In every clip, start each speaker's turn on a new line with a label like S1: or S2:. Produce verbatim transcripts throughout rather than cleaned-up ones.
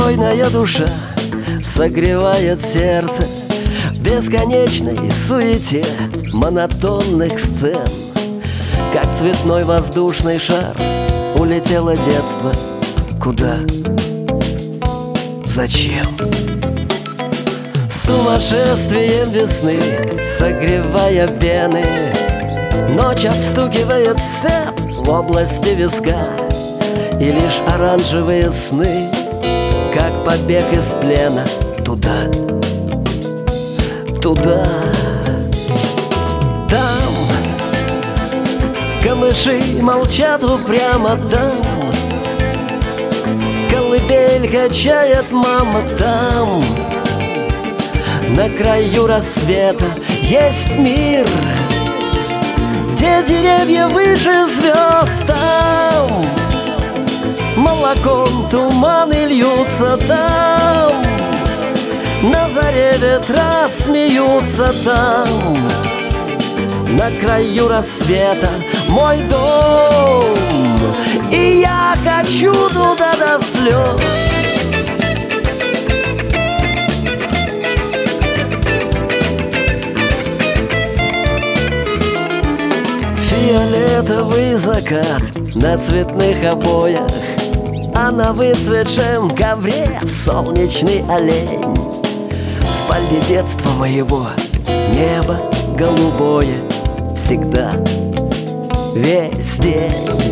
S1: Беспокойная душа согревает сердце в бесконечной суете монотонных сцен. Как цветной воздушный шар улетело детство. Куда? Зачем? Сумасшествием весны, согревая вены, ночь отстукивает степ в области виска. И лишь оранжевые сны, как побег из плена. Туда, туда. Там камыши молчат упрямо, там колыбель качает мама, там на краю рассвета есть мир, где деревья выше звезд. Там молоком туманы льются, там на заре ветра смеются. Там на краю рассвета мой дом, и я хочу туда до слез. Фиолетовый закат на цветных обоях, а на выцветшем ковре солнечный олень. В спальне детства моего небо голубое всегда, весь день.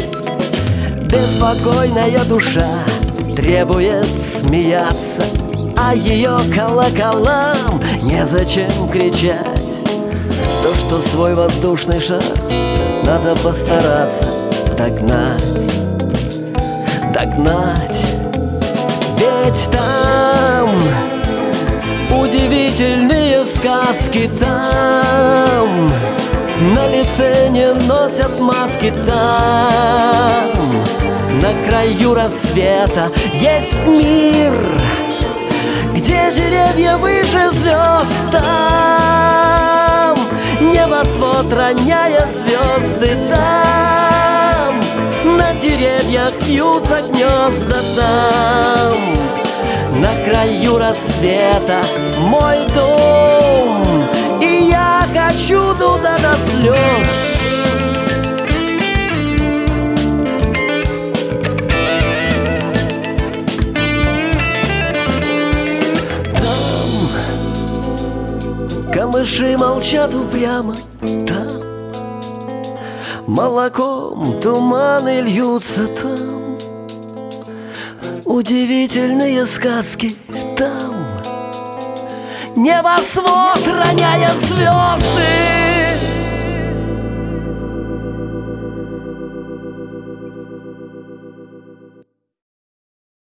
S1: Беспокойная душа требует смеяться, а ее колоколам незачем кричать. То, что свой воздушный шар надо постараться догнать, догнать. Ведь там удивительные сказки, там на лице не носят маски, там на краю рассвета есть мир, где деревья выше звезд. Там небосвод роняет звезды, там на деревьях вьются гнезда. Там на краю рассвета мой дом, и я хочу туда до слез. Там камыши молчат упрямо, там молоком туманы льются, там удивительные сказки, там небосвод роняет звезды.